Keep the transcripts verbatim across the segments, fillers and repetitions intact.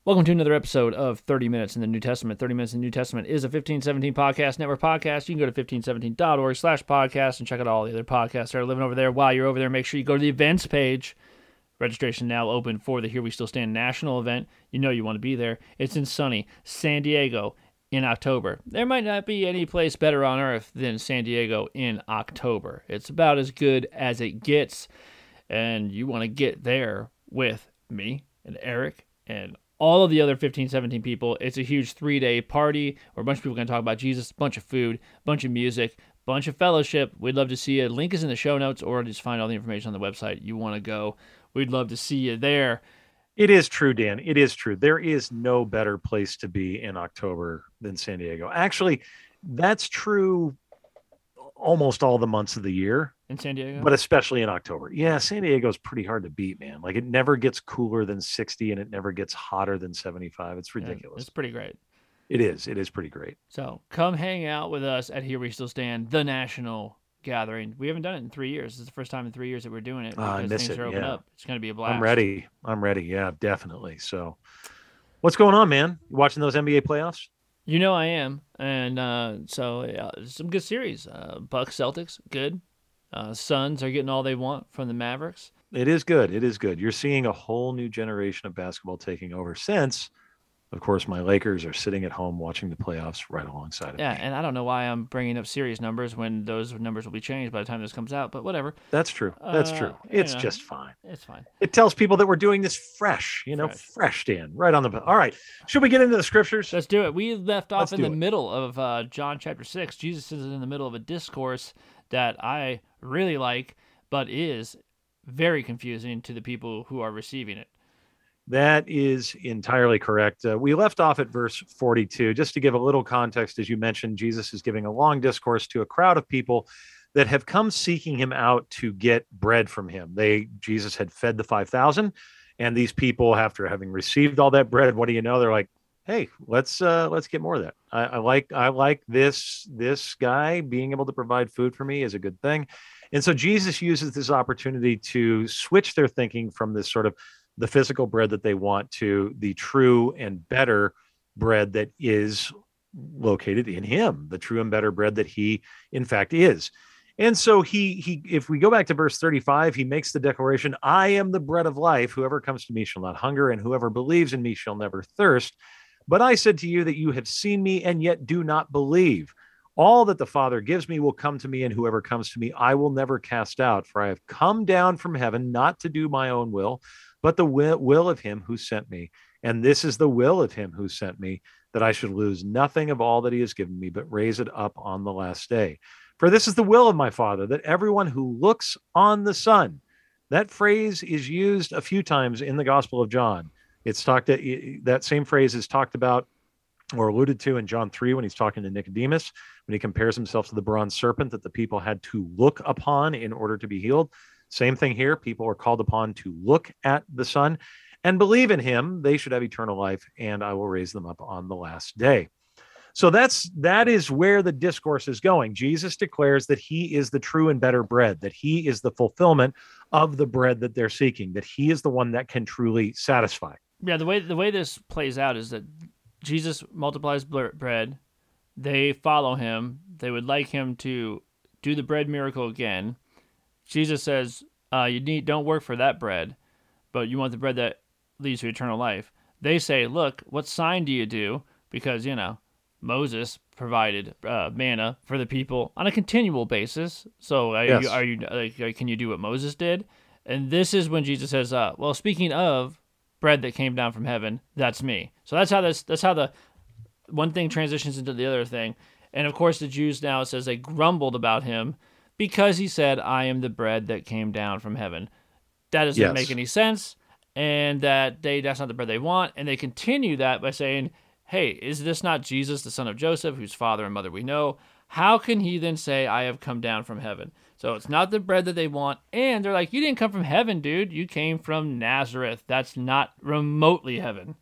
Welcome to another episode of thirty minutes in the New Testament. thirty minutes in the New Testament is a fifteen seventeen Podcast Network podcast. You can go to fifteen seventeen dot org slash podcast and check out all the other podcasts that are living over there. While you're over there, make sure you go to the events page. Registration now open for the Here We Still Stand national event. You know you want to be there. It's in sunny San Diego in October. There might not be any place better on earth than San Diego in October. It's about as good as it gets, and you want to get there with me and Eric and all of the other fifteen seventeen people. It's a huge three-day party where a bunch of people are going to talk about Jesus, a bunch of food, a bunch of music, a bunch of fellowship. We'd love to see you. Link is in the show notes, or just find all the information on the website. You want to go, we'd love to see you there. It is true, Dan. It is true. There is no better place to be in October than San Diego. Actually, that's true almost all the months of the year. In San Diego? But especially in October. Yeah, San Diego's pretty hard to beat, man. Like, it never gets cooler than sixty and it never gets hotter than seventy-five. It's ridiculous. Yeah, it's pretty great. It is. It is pretty great. So come hang out with us at Here We Still Stand, the national gathering. We haven't done it in three years. This is the first time in three years that we're doing it. Uh, I miss things it, are open yeah. up. It's going to be a blast. I'm ready. I'm ready. Yeah, definitely. So what's going on, man? You watching those N B A playoffs? You know I am. And uh, so yeah, some good series. Uh, Bucks, Celtics, good. Uh, Suns are getting all they want from the Mavericks. It is good. It is good. You're seeing a whole new generation of basketball taking over since, of course, my Lakers are sitting at home watching the playoffs right alongside of yeah, me. And I don't know why I'm bringing up serious numbers when those numbers will be changed by the time this comes out, but whatever. That's true. That's uh, true. It's you know, just fine. It's fine. It tells people that we're doing this fresh, you know, fresh, fresh Dan, right on the... All right. Should we get into the scriptures? Let's do it. We left off Let's in the it. middle of uh, John chapter six. Jesus is in the middle of a discourse that I really like, but is very confusing to the people who are receiving it. That is entirely correct. Uh, we left off at verse forty-two. Just to give a little context, as you mentioned, Jesus is giving a long discourse to a crowd of people that have come seeking him out to get bread from him. They Jesus had fed the five thousand, and these people, after having received all that bread, what do you know? They're like, hey, let's uh, let's get more of that. I, I like I like this this guy being able to provide food for me is a good thing. And so Jesus uses this opportunity to switch their thinking from this sort of the physical bread that they want to the true and better bread that is located in him, the true and better bread that he, in fact, is. And so he, he, if we go back to verse thirty-five, he makes the declaration, I am the bread of life. Whoever comes to me shall not hunger, and whoever believes in me shall never thirst. But I said to you that you have seen me and yet do not believe. All that the Father gives me will come to me, and whoever comes to me, I will never cast out. For I have come down from heaven not to do my own will, but the will of him who sent me. And this is the will of him who sent me, that I should lose nothing of all that he has given me, but raise it up on the last day. For this is the will of my Father, that everyone who looks on the Son. That phrase is used a few times in the Gospel of John. It's talked that same phrase is talked about or alluded to in John three when he's talking to Nicodemus, when he compares himself to the bronze serpent that the people had to look upon in order to be healed. Same thing here. People are called upon to look at the Son and believe in him. They should have eternal life, and I will raise them up on the last day. So that's that is where the discourse is going. Jesus declares that he is the true and better bread, that he is the fulfillment of the bread that they're seeking, that he is the one that can truly satisfy. Yeah, the way the way this plays out is that Jesus multiplies bread. They follow him. They would like him to do the bread miracle again. Jesus says, uh, you need don't work for that bread, but you want the bread that leads to eternal life. They say, look, what sign do you do? Because, you know, Moses provided uh, manna for the people on a continual basis. So are yes. you, are you like, can you do what Moses did? And this is when Jesus says, uh, well, speaking of bread that came down from heaven, that's me. So that's how this that's how the one thing transitions into the other thing. And of course the Jews now, it says they grumbled about him because he said, I am the bread that came down from heaven. That doesn't yes. make any sense, and that they that's not the bread they want. And they continue that by saying, hey, is this not Jesus, the son of Joseph, whose father and mother we know? How can he then say, I have come down from heaven? So it's not the bread that they want. And they're like, you didn't come from heaven, dude. You came from Nazareth. That's not remotely heaven.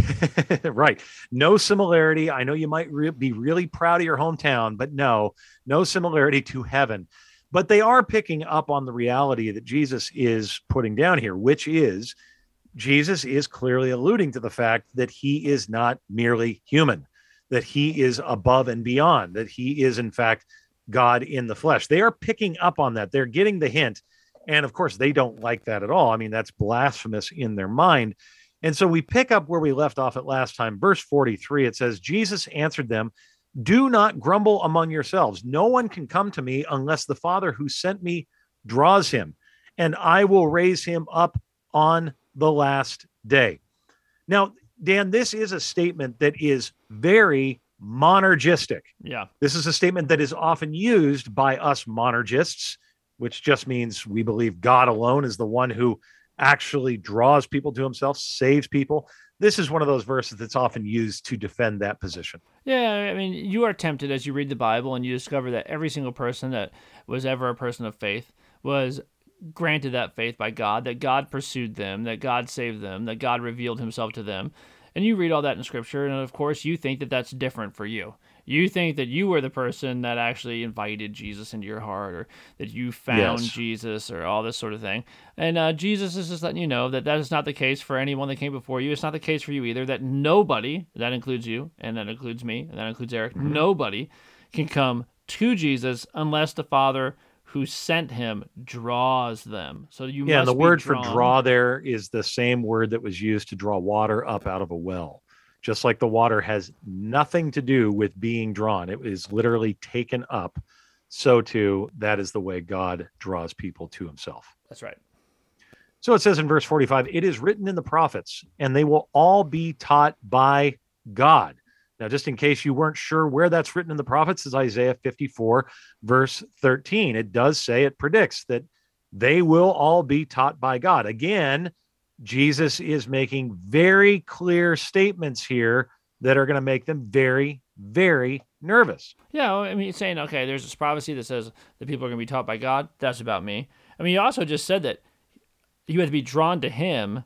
Right. No similarity. I know you might re- be really proud of your hometown, but no, no similarity to heaven. But they are picking up on the reality that Jesus is putting down here, which is Jesus is clearly alluding to the fact that he is not merely human, that he is above and beyond, that he is, in fact, God in the flesh. They are picking up on that. They're getting the hint. And of course, they don't like that at all. I mean, that's blasphemous in their mind. And so we pick up where we left off at last time. Verse forty-three, it says, Jesus answered them, do not grumble among yourselves. No one can come to me unless the Father who sent me draws him, and I will raise him up on the last day. Now, Dan, this is a statement that is very monergistic. Yeah. This is a statement that is often used by us monergists, which just means we believe God alone is the one who actually draws people to himself, saves people. This is one of those verses that's often used to defend that position. Yeah, I mean, you are tempted as you read the Bible and you discover that every single person that was ever a person of faith was granted that faith by God, that God pursued them, that God saved them, that God revealed himself to them. And you read all that in Scripture, and of course you think that that's different for you. You think that you were the person that actually invited Jesus into your heart, or that you found Yes. Jesus, or all this sort of thing. And uh, Jesus is just letting you know that that is not the case for anyone that came before you. It's not the case for you either, that nobody, that includes you, and that includes me, and that includes Eric, mm-hmm. nobody can come to Jesus unless the Father who sent him draws them. So you yeah, must and the word drawn. for draw there is the same word that was used to draw water up out of a well. Just like the water has nothing to do with being drawn, it is literally taken up. So too, that is the way God draws people to himself. That's right. So it says in verse forty-five, it is written in the prophets, and they will all be taught by God. Now, just in case you weren't sure where that's written in the prophets, is Isaiah fifty-four, verse thirteen. It does say, it predicts that they will all be taught by God. Again, Jesus is making very clear statements here that are going to make them very, very nervous. Yeah, I mean, saying, okay, there's this prophecy that says that people are going to be taught by God. That's about me. I mean, you also just said that you have to be drawn to him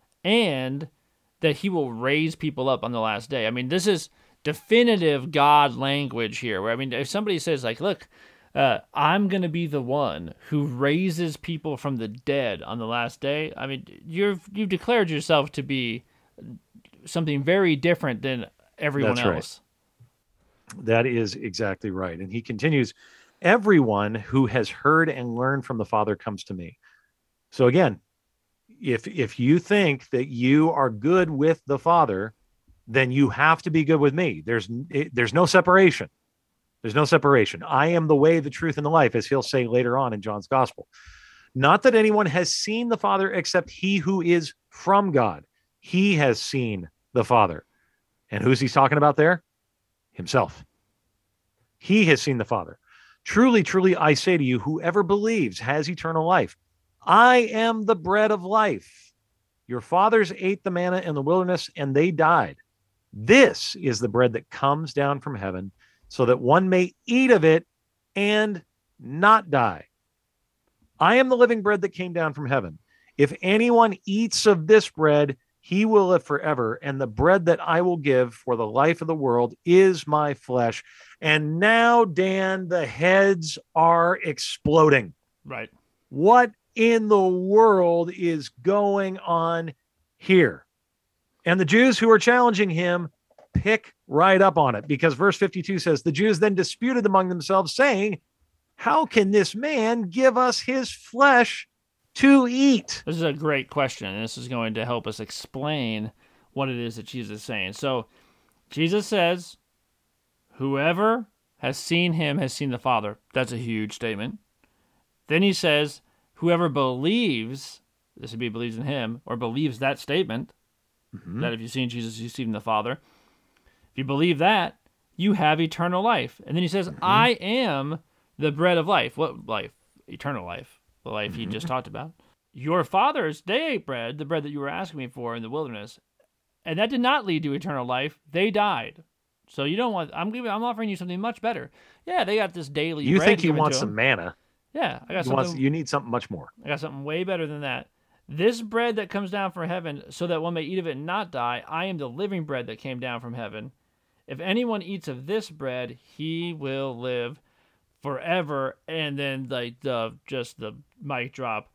and that he will raise people up on the last day. I mean, this is definitive God language here. Where I mean, if somebody says, like, look, uh, I'm going to be the one who raises people from the dead on the last day, I mean, you've, you've declared yourself to be something very different than everyone That's else. Right. That is exactly right. And he continues, everyone who has heard and learned from the Father comes to me. So again, if if you think that you are good with the Father, then you have to be good with me. There's it, there's no separation. There's no separation. I am the way, the truth, and the life, as he'll say later on in John's Gospel. Not that anyone has seen the Father except he who is from God. He has seen the Father. And who's he talking about there? Himself. He has seen the Father. Truly, truly, I say to you, whoever believes has eternal life. I am the bread of life. Your fathers ate the manna in the wilderness, and they died. This is the bread that comes down from heaven, so that one may eat of it and not die. I am the living bread that came down from heaven. If anyone eats of this bread, he will live forever. And the bread that I will give for the life of the world is my flesh. And now, Dan, the heads are exploding. Right. What in the world is going on here? And the Jews who are challenging him pick right up on it, because verse fifty-two says, the Jews then disputed among themselves, saying, how can this man give us his flesh to eat? This is a great question, and this is going to help us explain what it is that Jesus is saying. So Jesus says, whoever has seen him has seen the Father. That's a huge statement. Then he says, whoever believes, this would be believes in him, or believes that statement, mm-hmm. that if you've seen Jesus, you've seen the Father. If you believe that, you have eternal life. And then he says, mm-hmm. I am the bread of life. What life? Eternal life. The life mm-hmm. he just talked about. Your fathers, they ate bread, the bread that you were asking me for in the wilderness. And that did not lead to eternal life. They died. So you don't want, I'm giving, I'm offering you something much better. Yeah, they got this daily you bread. You think you want some manna. Yeah, I got you something. Want, you need something much more. I got something way better than that. This bread that comes down from heaven, so that one may eat of it and not die, I am the living bread that came down from heaven. If anyone eats of this bread, he will live forever. And then like the just the mic drop.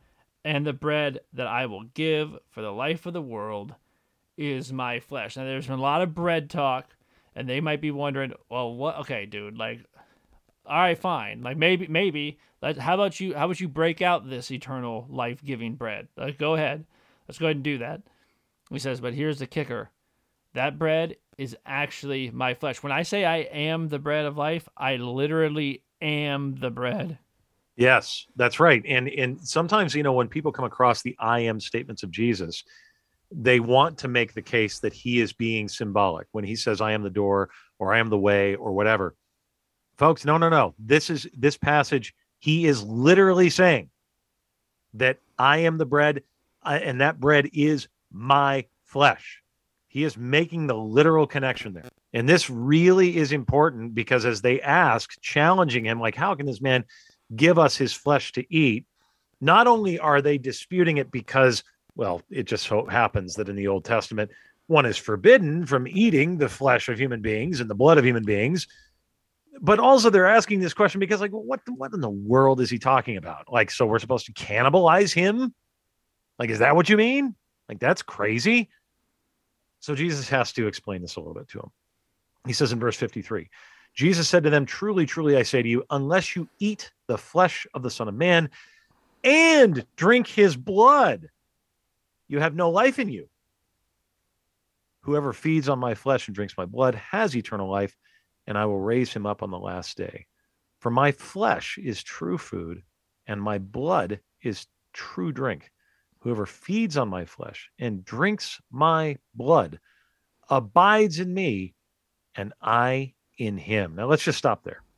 and the bread that I will give for the life of the world is my flesh. Now, there's been a lot of bread talk, and they might be wondering, well, what? Okay, dude, like, all right, fine. Like, maybe, maybe. Like, how about you? How about you break out this eternal life-giving bread? Like, go ahead. Let's go ahead and do that. He says, but here's the kicker. That bread is actually my flesh. When I say I am the bread of life, I literally am the bread. Yes, that's right. And and sometimes, you know, when people come across the I am statements of Jesus, they want to make the case that he is being symbolic when he says, I am the door, or I am the way, or whatever. Folks, no, no, no. This is this passage. He is literally saying that I am the bread, uh, and that bread is my flesh. He is making the literal connection there. And this really is important because as they ask, challenging him, like, how can this man give us his flesh to eat? Not only are they disputing it because, well, it just so happens that in the Old Testament, one is forbidden from eating the flesh of human beings and the blood of human beings, but also they're asking this question because, like, what, what in the world is he talking about? Like, so we're supposed to cannibalize him? Like, is that what you mean? Like, that's crazy. So Jesus has to explain this a little bit to him. He says in verse fifty-three, Jesus said to them, truly, truly, I say to you, unless you eat the flesh of the Son of Man and drink his blood, you have no life in you. Whoever feeds on my flesh and drinks my blood has eternal life, and I will raise him up on the last day. For my flesh is true food, and my blood is true drink. Whoever feeds on my flesh and drinks my blood abides in me, and I in him. Now, let's just stop there.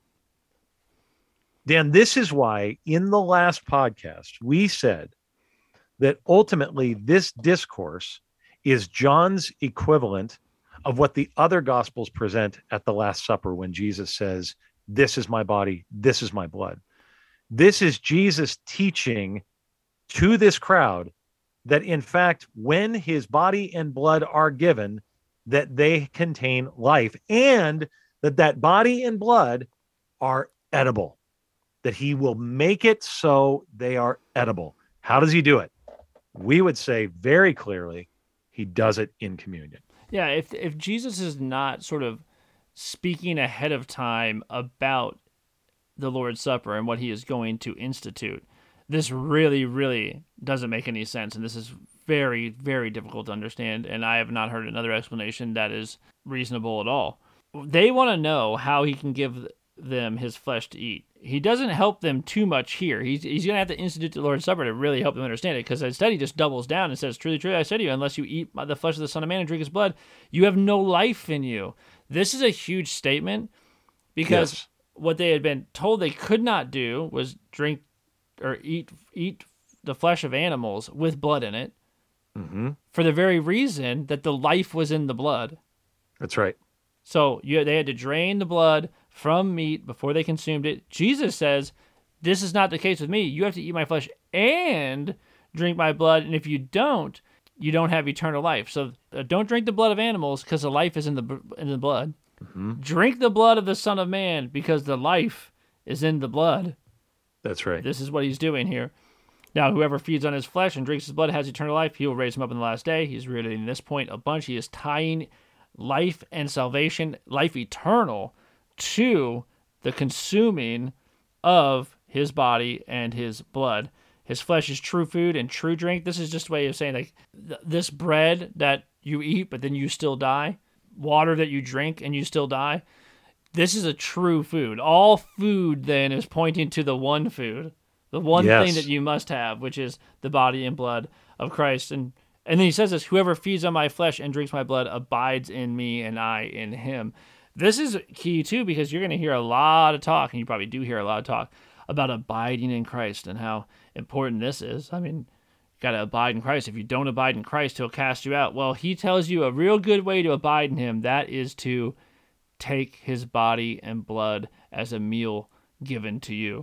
Dan, this is why in the last podcast, we said that ultimately this discourse is John's equivalent of what the other gospels present at the Last Supper when Jesus says, this is my body, this is my blood. This is Jesus teaching to this crowd that, in fact, when his body and blood are given, that they contain life, and that that body and blood are edible, that he will make it so they are edible. How does he do it? We would say very clearly, he does it in communion. Yeah, if if Jesus is not sort of speaking ahead of time about the Lord's Supper and what he is going to institute, this really, really doesn't make any sense, and this is very, very difficult to understand, and I have not heard another explanation that is reasonable at all. They want to know how he can give them his flesh to eat. He doesn't help them too much here. He's, he's going to have to institute the Lord's Supper to really help them understand it, because instead he just doubles down and says, truly, truly, I say to you, unless you eat the flesh of the Son of Man and drink his blood, you have no life in you. This is a huge statement, because yes. What they had been told they could not do was drink or eat eat the flesh of animals with blood in it, mm-hmm. for the very reason that the life was in the blood. That's right. So you, they had to drain the blood from meat before they consumed it. Jesus says, this is not the case with me. You have to eat my flesh and drink my blood, and if you don't, you don't have eternal life. So uh, don't drink the blood of animals, because the life is in the in the blood. Mm-hmm. Drink the blood of the Son of Man, because the life is in the blood. That's right. This is what he's doing here. Now, whoever feeds on his flesh and drinks his blood has eternal life. He will raise him up in the last day. He's reiterating this point a bunch. He is tying life and salvation, life eternal, to the consuming of his body and his blood. His flesh is true food and true drink. This is just a way of saying, like, th- this bread that you eat, but then you still die, water that you drink and you still die, this is a true food. All food then is pointing to the one food, the one yes. thing that you must have, which is the body and blood of Christ. And and then he says this, whoever feeds on my flesh and drinks my blood abides in me and I in him. This is key too, because you're going to hear a lot of talk, and you probably do hear a lot of talk about abiding in Christ and how important this is. I mean, you got to abide in Christ. If you don't abide in Christ, he'll cast you out. Well, he tells you a real good way to abide in him. That is to take his body and blood as a meal given to you.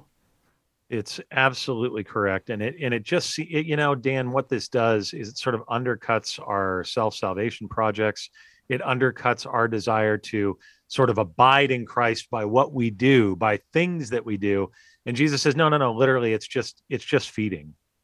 It's absolutely correct. And it, and it just, it, you know, Dan, what this does is it sort of undercuts our self-salvation projects. It undercuts our desire to sort of abide in Christ by what we do, by things that we do. And Jesus says, no, no, no, literally, it's just, it's just feeding.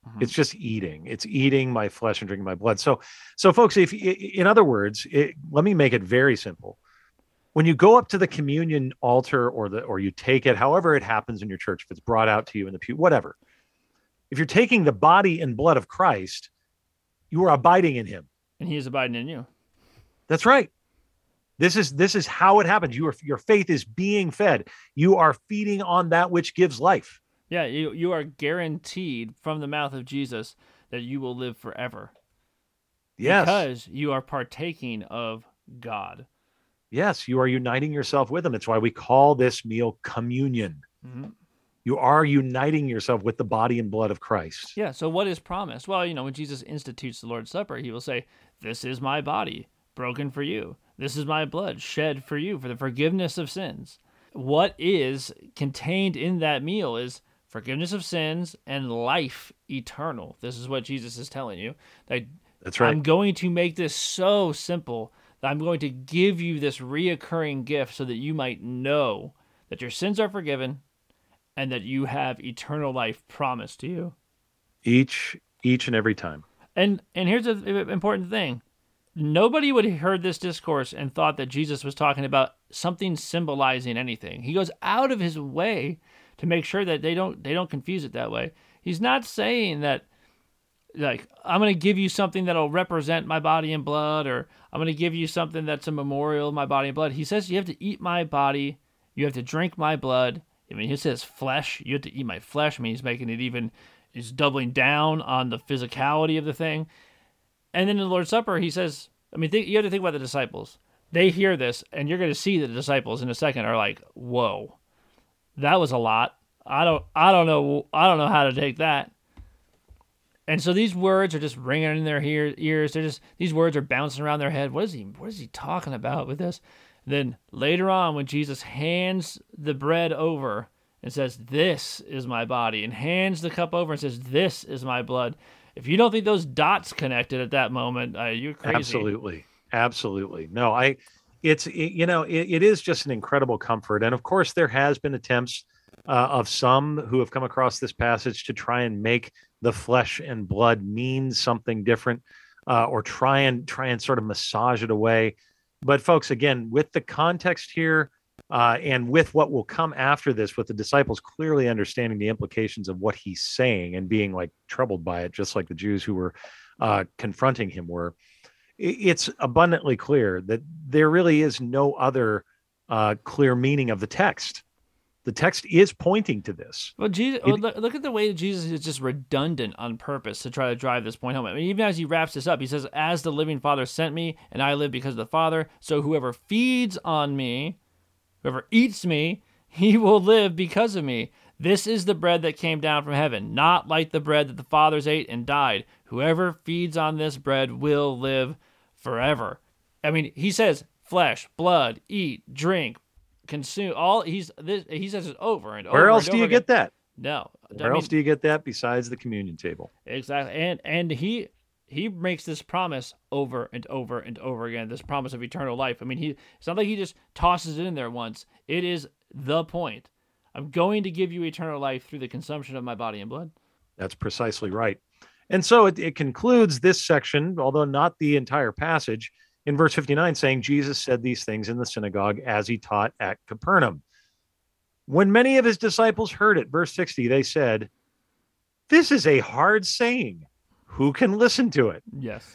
Mm-hmm. It's just eating. It's eating my flesh and drinking my blood. So, so folks, if in other words, it, let me make it very simple. When you go up to the communion altar or the or you take it, however it happens in your church, if it's brought out to you in the pew, whatever. If you're taking the body and blood of Christ, you are abiding in him. And he is abiding in you. That's right. This is this is how it happens. You are, your faith is being fed. You are feeding on that which gives life. Yeah, you, you are guaranteed from the mouth of Jesus that you will live forever. Yes. Because you are partaking of God. Yes, you are uniting yourself with him. It's why we call this meal communion. Mm-hmm. You are uniting yourself with the body and blood of Christ. Yeah, so what is promised? Well, you know, when Jesus institutes the Lord's Supper, he will say, this is my body, broken for you. This is my blood, shed for you, for the forgiveness of sins. What is contained in that meal is forgiveness of sins and life eternal. This is what Jesus is telling you. That That's right. I'm going to make this so simple that I'm going to give you this reoccurring gift so that you might know that your sins are forgiven and that you have eternal life promised to you. Each each and every time. And and here's an important thing. Nobody would have heard this discourse and thought that Jesus was talking about something symbolizing anything. He goes out of his way to make sure that they don't they don't confuse it that way. He's not saying that, like, I'm going to give you something that'll represent my body and blood, or I'm going to give you something that's a memorial of my body and blood. He says you have to eat my body, you have to drink my blood. I mean, he says flesh, you have to eat my flesh. I mean, he's making it even, he's doubling down on the physicality of the thing. And then in the Lord's Supper, he says, I mean, think, you have to think about the disciples. They hear this, and you're going to see that the disciples in a second are like, whoa, that was a lot. I don't, I don't know, I don't know how to take that. And so these words are just ringing in their ear, ears. They're just, these words are bouncing around their head. What is he, what is he talking about with this? Then later on, when Jesus hands the bread over and says, this is my body, and hands the cup over and says, this is my blood. If you don't think those dots connected at that moment, uh, you're crazy. Absolutely. Absolutely. No, I, it's, it, you know, it, it is just an incredible comfort. And of course, there has been attempts uh, of some who have come across this passage to try and make the flesh and blood mean something different, uh, or try and try and sort of massage it away. But folks, again, with the context here, uh, and with what will come after this, with the disciples clearly understanding the implications of what he's saying and being like troubled by it, just like the Jews who were uh, confronting him were, it's abundantly clear that there really is no other uh, clear meaning of the text. The text is pointing to this. Well, Jesus, it, well, look at the way Jesus is just redundant on purpose to try to drive this point home. I mean, even as he wraps this up, he says, as the living Father sent me, and I live because of the Father, so whoever feeds on me, whoever eats me, he will live because of me. This is the bread that came down from heaven, not like the bread that the fathers ate and died. Whoever feeds on this bread will live forever. I mean, he says, flesh, blood, eat, drink, consume. All he's this, he says it over and over. Where else and do you again. get that? No. Where I mean, else do you get that besides the communion table? Exactly. And and he he makes this promise over and over and over again, this promise of eternal life. I mean, he it's not like he just tosses it in there once. It is the point. I'm going to give you eternal life through the consumption of my body and blood. That's precisely right. And so it, it concludes this section, although not the entire passage, in verse fifty-nine, saying, Jesus said these things in the synagogue as he taught at Capernaum. When many of his disciples heard it, verse sixty, they said, this is a hard saying. Who can listen to it? Yes.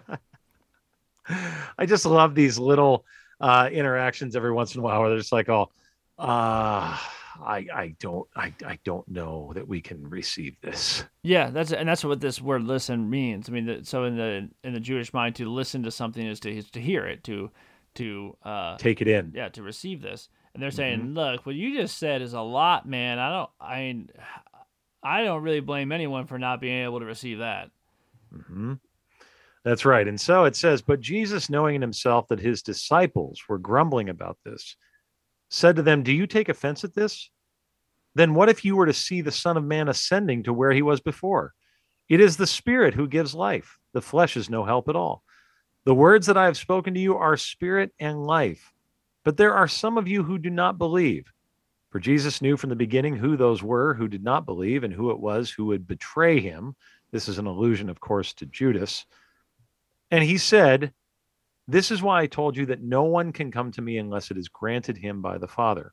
I just love these little uh, interactions every once in a while where they're just like, oh, uh, I, I don't, I, I don't know that we can receive this. Yeah, that's and that's what this word "listen" means. I mean, the, so in the in the Jewish mind, to listen to something is to is to hear it, to to uh, take it in. Yeah, to receive this. And they're saying, Mm-hmm. look, what you just said is a lot, man. I don't, I mean, I don't really blame anyone for not being able to receive that. Mm-hmm. That's right. And so it says, but Jesus, knowing in himself that his disciples were grumbling about this, said to them, do you take offense at this? Then what if you were to see the Son of Man ascending to where he was before? It is the Spirit who gives life. The flesh is no help at all. The words that I have spoken to you are spirit and life. But there are some of you who do not believe. For Jesus knew from the beginning who those were who did not believe and who it was who would betray him. This is an allusion, of course, to Judas. And he said, "This is why I told you that no one can come to me unless it is granted him by the Father."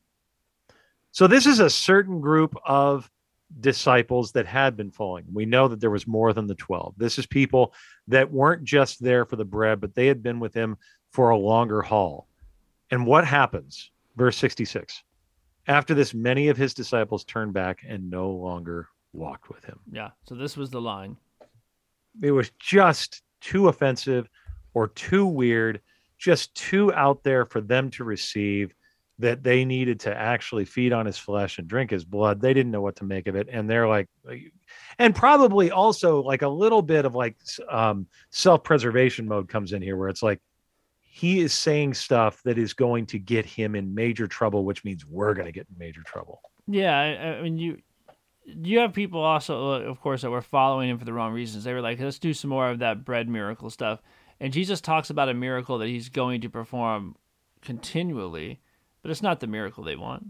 So this is a certain group of disciples that had been following. We know that there was more than the twelve. This is people that weren't just there for the bread, but they had been with him for a longer haul. And what happens? Verse sixty-six. After this, many of his disciples turned back and no longer walked with him. Yeah. So this was the line. It was just too offensive or too weird, just too out there for them to receive, that they needed to actually feed on his flesh and drink his blood. They didn't know what to make of it. And they're like, and probably also like a little bit of like um, self-preservation mode comes in here, where it's like, he is saying stuff that is going to get him in major trouble, which means we're going to get in major trouble. Yeah. I, I mean, you, you have people also, of course, that were following him for the wrong reasons. They were like, let's do some more of that bread miracle stuff. And Jesus talks about a miracle that he's going to perform continually, but it's not the miracle they want.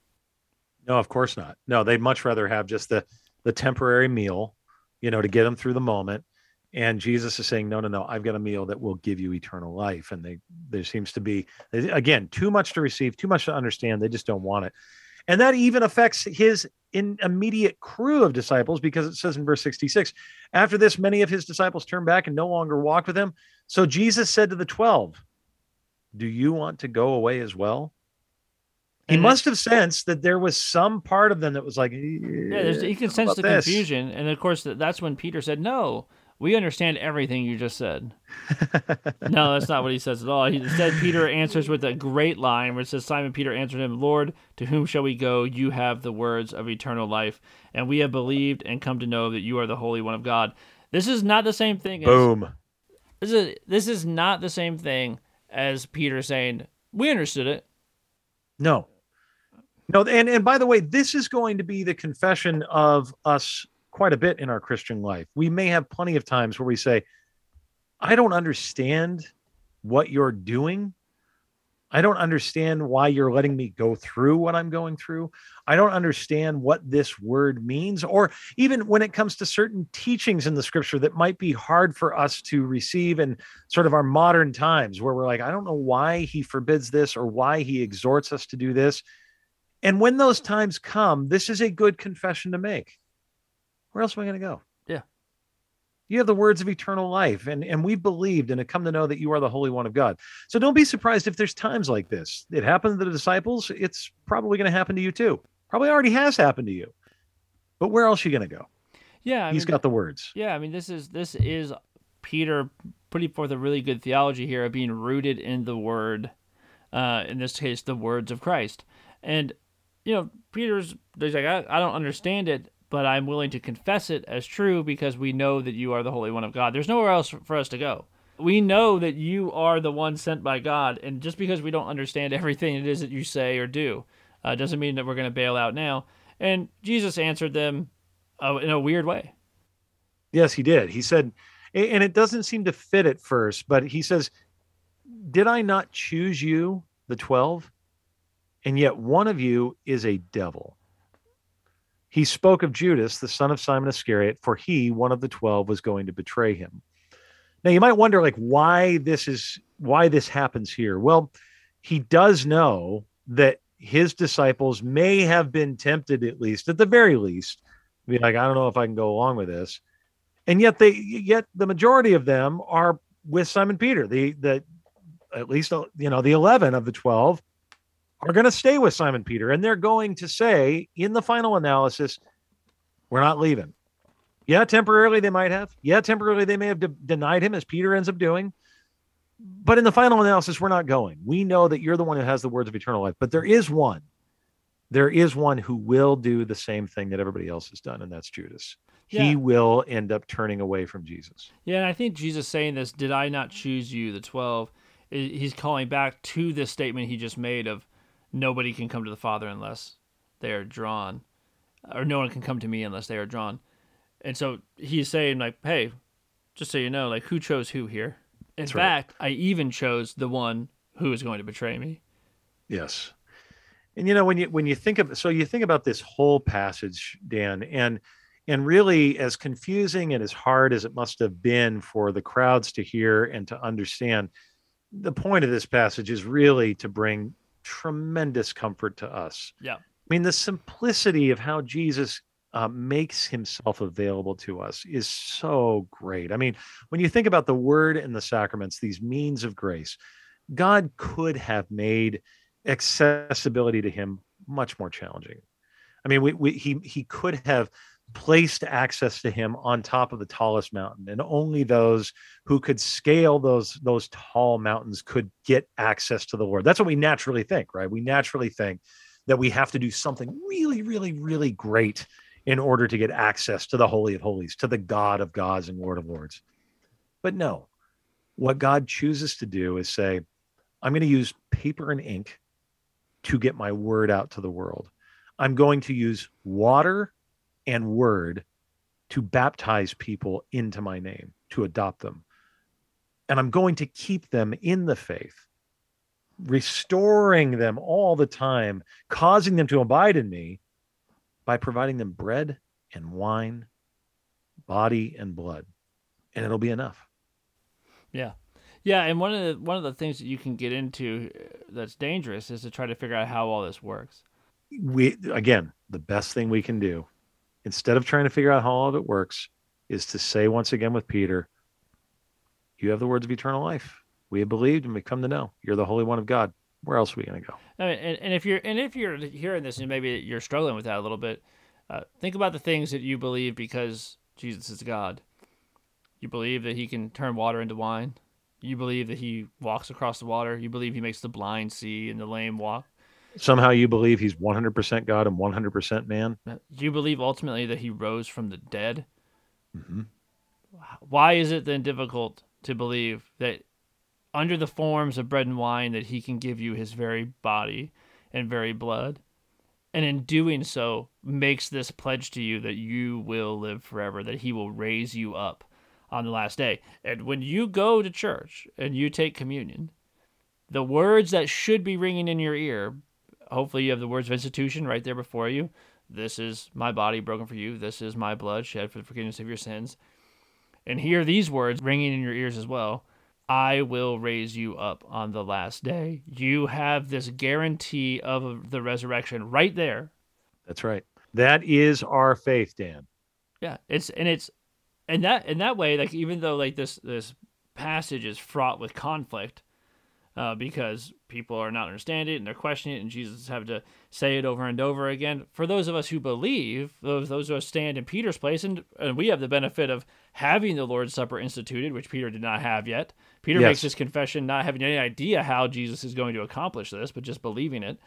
No, of course not. No, they'd much rather have just the, the temporary meal, you know, to get them through the moment. And Jesus is saying, no, no, no, I've got a meal that will give you eternal life. And they, there seems to be, again, too much to receive, too much to understand. They just don't want it. And that even affects his in immediate crew of disciples, because it says in verse sixty-six, after this, many of his disciples turned back and no longer walked with him. So Jesus said to the twelve, do you want to go away as well? He and must have sensed that there was some part of them that was like, yeah, there's, he can sense the this? confusion. And of course, that's when Peter said, no, we understand everything you just said. No, that's not what he says at all. He said, Peter answers with a great line where it says, Simon Peter answered him, Lord, to whom shall we go? You have the words of eternal life, and we have believed and come to know that you are the Holy One of God. This is not the same thing. As, Boom. This is, this is not the same thing as Peter saying, we understood it. No. No, and, and by the way, this is going to be the confession of us quite a bit in our Christian life. We may have plenty of times where we say, I don't understand what you're doing. I don't understand why you're letting me go through what I'm going through. I don't understand what this word means. Or even when it comes to certain teachings in the scripture that might be hard for us to receive in sort of our modern times, where we're like, I don't know why he forbids this or why he exhorts us to do this. And when those times come, this is a good confession to make. Where else am I going to go? Yeah. You have the words of eternal life, and, and we believed and have come to know that you are the Holy One of God. So don't be surprised if there's times like this. It happened to the disciples. It's probably going to happen to you too. Probably already has happened to you. But where else are you going to go? Yeah. I He's mean, got the words. Yeah. I mean, this is, this is Peter putting forth a really good theology here of being rooted in the word, uh, in this case, the words of Christ. And, you know, Peter's he's like, I, I don't understand it, but I'm willing to confess it as true because we know that you are the Holy One of God. There's nowhere else for us to go. We know that you are the one sent by God, and just because we don't understand everything it is that you say or do, uh, doesn't mean that we're going to bail out now. And Jesus answered them uh, in a weird way. Yes, he did. He said, and it doesn't seem to fit at first, but he says, did I not choose you, the twelve? And yet one of you is a devil. He spoke of Judas, the son of Simon Iscariot, for he, one of the twelve, was going to betray him. Now you might wonder, like, why this is why this happens here. Well, he does know that his disciples may have been tempted, at least, at the very least, to be like, I don't know if I can go along with this. And yet they, yet the majority of them are with Simon Peter. The the at least you know the eleven of the twelve are going to stay with Simon Peter, and they're going to say in the final analysis, we're not leaving. Yeah, temporarily they might have. Yeah, temporarily they may have de- denied him, as Peter ends up doing. But in the final analysis, we're not going. We know that you're the one who has the words of eternal life. But there is one. There is one who will do the same thing that everybody else has done, and that's Judas. Yeah. He will end up turning away from Jesus. Yeah, and I think Jesus saying this, did I not choose you, the twelve, he's calling back to this statement he just made of, nobody can come to the Father unless they are drawn, or no one can come to me unless they are drawn. And so he's saying, like, hey, just so you know, like, who chose who here? In That's fact, right. I even chose the one who is going to betray me. Yes. And, you know, when you when you think of, so you think about this whole passage, Dan, and And really, as confusing and as hard as it must have been for the crowds to hear and to understand, the point of this passage is really to bring tremendous comfort to us. Yeah. I mean, the simplicity of how Jesus uh, makes himself available to us is so great. I mean, when you think about the word and the sacraments, these means of grace, God could have made accessibility to him much more challenging. I mean, we, we, he, he could have placed access to him on top of the tallest mountain, and only those who could scale those those tall mountains could get access to the Lord. That's what we naturally think, right? We naturally think that we have to do something really, really, really great in order to get access to the Holy of Holies, to the God of gods and Lord of lords. But no, what God chooses to do is say, I'm going to use paper and ink to get my word out to the world. I'm going to use water and word to baptize people into my name, to adopt them. And I'm going to keep them in the faith, restoring them all the time, causing them to abide in me by providing them bread and wine, body and blood. And it'll be enough. Yeah. Yeah, and one of the one of the things that you can get into that's dangerous is to try to figure out how all this works. We again, the best thing we can do, instead of trying to figure out how all of it works, is to say once again with Peter, you have the words of eternal life. We have believed and we come to know. You're the Holy One of God. Where else are we going to go? I mean, and, and if you're and if you're hearing this and maybe you're struggling with that a little bit, uh, think about the things that you believe because Jesus is God. You believe that he can turn water into wine. You believe that he walks across the water. You believe he makes the blind see and the lame walk. Somehow you believe he's one hundred percent God and one hundred percent man. You believe ultimately that he rose from the dead. Mm-hmm. Why is it then difficult to believe that under the forms of bread and wine that he can give you his very body and very blood? And in doing so, makes this pledge to you that you will live forever, that he will raise you up on the last day. And when you go to church and you take communion, the words that should be ringing in your ear, hopefully you have the words of institution right there before you. This is my body broken for you. This is my blood shed for the forgiveness of your sins. And hear these words ringing in your ears as well. I will raise you up on the last day. You have this guarantee of the resurrection right there. That's right. That is our faith, Dan. Yeah, it's and it's and that in that way, like even though like this this passage is fraught with conflict, uh, because people are not understanding it and they're questioning it, and Jesus is having to say it over and over again. For those of us who believe, those those of us stand in Peter's place, and, and we have the benefit of having the Lord's Supper instituted, which Peter did not have yet. Peter Yes. makes this confession not having any idea how Jesus is going to accomplish this, but just believing it.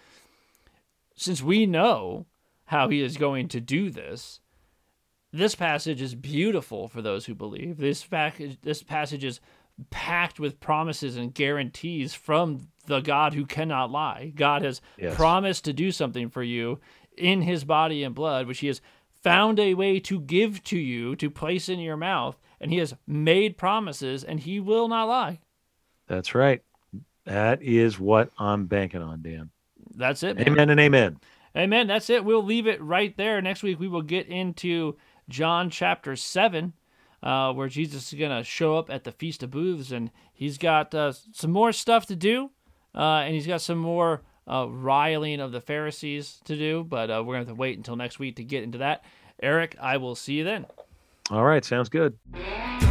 Since we know how he is going to do this, this passage is beautiful for those who believe. This fact, this passage is packed with promises and guarantees from the God who cannot lie. God has Yes. promised to do something for you in his body and blood, which he has found a way to give to you, to place in your mouth, and he has made promises, and he will not lie. That's right. That is what I'm banking on, Dan. That's it, man. Amen and amen. Amen. That's it. We'll leave it right there. Next week, we will get into John chapter seven, uh, where Jesus is going to show up at the Feast of Booths, and he's got uh, some more stuff to do, uh, and he's got some more uh, riling of the Pharisees to do, but uh, we're going to have to wait until next week to get into that. Eric, I will see you then. All right. Sounds good.